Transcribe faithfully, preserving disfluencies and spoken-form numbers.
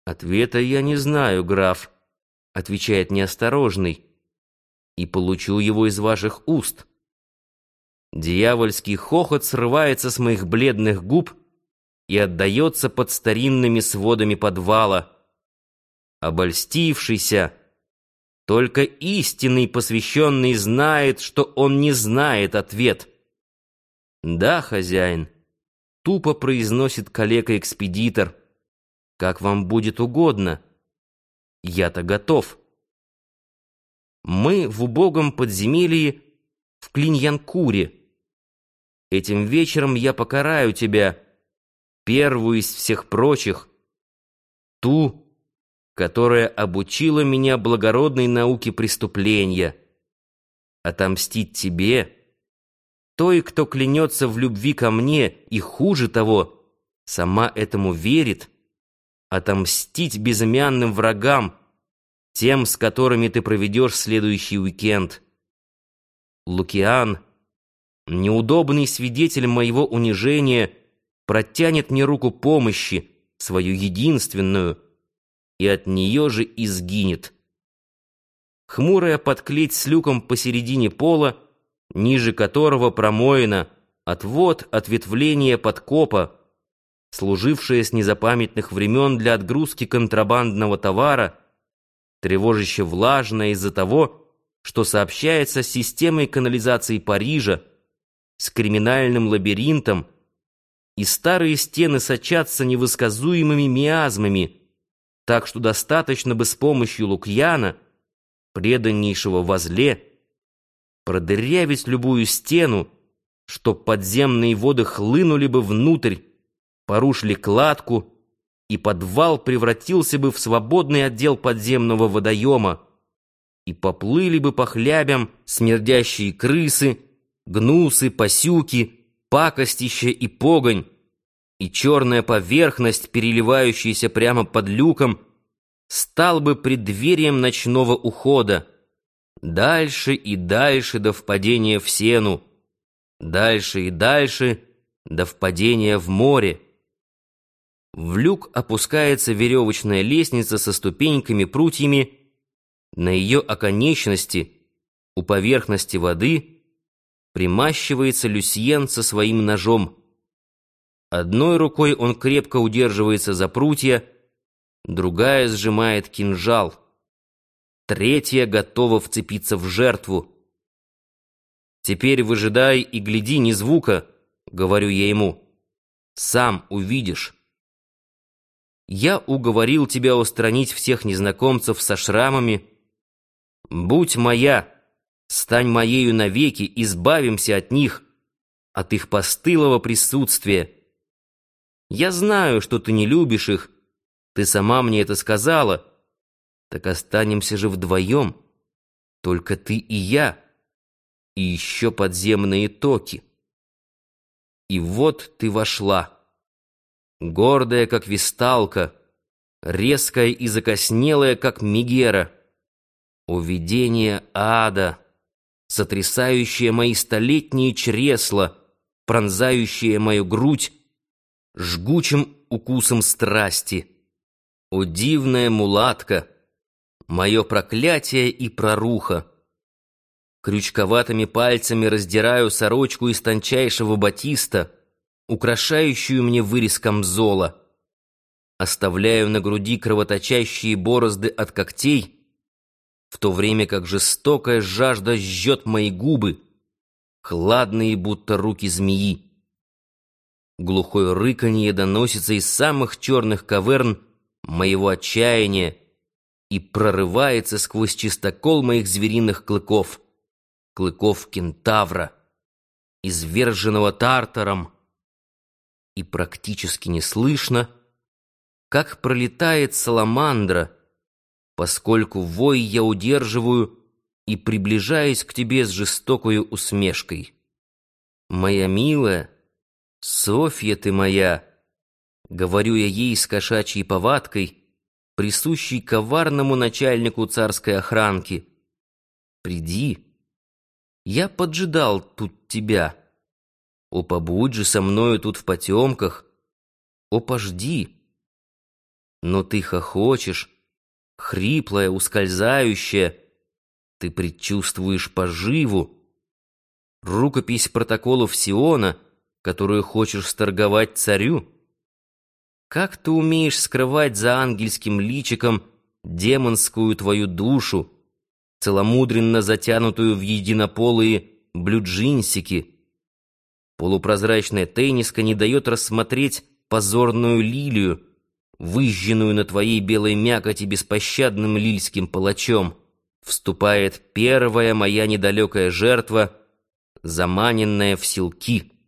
«Ответа я не знаю, граф», — отвечает неосторожный, «и получу его из ваших уст». Дьявольский хохот срывается с моих бледных губ и отдается под старинными сводами подвала. Обольстившийся, только истинный посвященный знает, что он не знает ответ. «Да, хозяин», — тупо произносит калека-экспедитор, «как вам будет угодно. Я-то готов». Мы в убогом подземелье в Клиньянкуре. Этим вечером я покараю тебя, первую из всех прочих, ту, которая обучила меня благородной науке преступления, отомстить тебе, той, кто клянется в любви ко мне и, хуже того, сама этому верит, отомстить безымянным врагам, тем, с которыми ты проведешь следующий уикенд. Лукиан, неудобный свидетель моего унижения, протянет мне руку помощи, свою единственную, и от нее же и сгинет. Хмурая подклеть с люком посередине пола, ниже которого промоина, отвод ответвления подкопа, служившая с незапамятных времен для отгрузки контрабандного товара, тревожище влажная из-за того, что сообщается с системой канализации Парижа, с криминальным лабиринтом, и старые стены сочатся невысказуемыми миазмами, так что достаточно бы с помощью Лукьяна, преданнейшего возле, продырявить любую стену, чтоб подземные воды хлынули бы внутрь, порушили кладку, и подвал превратился бы в свободный отдел подземного водоема, и поплыли бы по хлябям смердящие крысы, гнусы, пасюки, пакостища и погонь, и черная поверхность, переливающаяся прямо под люком, стал бы преддверием ночного ухода, дальше и дальше до впадения в сену, дальше и дальше до впадения в море. В люк опускается веревочная лестница со ступеньками-прутьями. На ее оконечности, у поверхности воды, примащивается Люсьен со своим ножом. Одной рукой он крепко удерживается за прутья, другая сжимает кинжал, третья готова вцепиться в жертву. «Теперь выжидай и гляди, ни звука», — говорю я ему, — «сам увидишь». Я уговорил тебя устранить всех незнакомцев со шрамами. Будь моя, стань моею навеки, избавимся от них, от их постылого присутствия. Я знаю, что ты не любишь их, ты сама мне это сказала. Так останемся же вдвоем, только ты и я, и еще подземные токи. И вот ты вошла. Гордая, как висталка, резкая и закоснелая, как мегера. О, видение ада, сотрясающее мои столетние чресла, пронзающее мою грудь жгучим укусом страсти. О, дивная мулатка, мое проклятие и проруха. Крючковатыми пальцами раздираю сорочку из тончайшего батиста, украшающую мне вырез камзола. Оставляю на груди кровоточащие борозды от когтей, в то время как жестокая жажда жжет мои губы, хладные, будто руки змеи. Глухое рыканье доносится из самых черных каверн моего отчаяния и прорывается сквозь чистокол моих звериных клыков, клыков кентавра, изверженного Тартаром, и практически не слышно, как пролетает саламандра, поскольку вой я удерживаю и приближаюсь к тебе с жестокою усмешкой. «Моя милая, Софья ты моя», — говорю я ей с кошачьей повадкой, присущей коварному начальнику царской охранки, — «приди, я поджидал тут тебя. О, побудь же со мною тут в потемках, о, пожди». Но ты хохочешь, хриплая, ускользающая, ты предчувствуешь поживу, рукопись протоколов Сиона, которую хочешь сторговать царю. Как ты умеешь скрывать за ангельским личиком демонскую твою душу, целомудренно затянутую в единополые блюджинсики? Полупрозрачная тенниска не дает рассмотреть позорную лилию, выжженную на твоей белой мякоти беспощадным лильским палачом. Вступает первая моя недалекая жертва, заманенная в селки.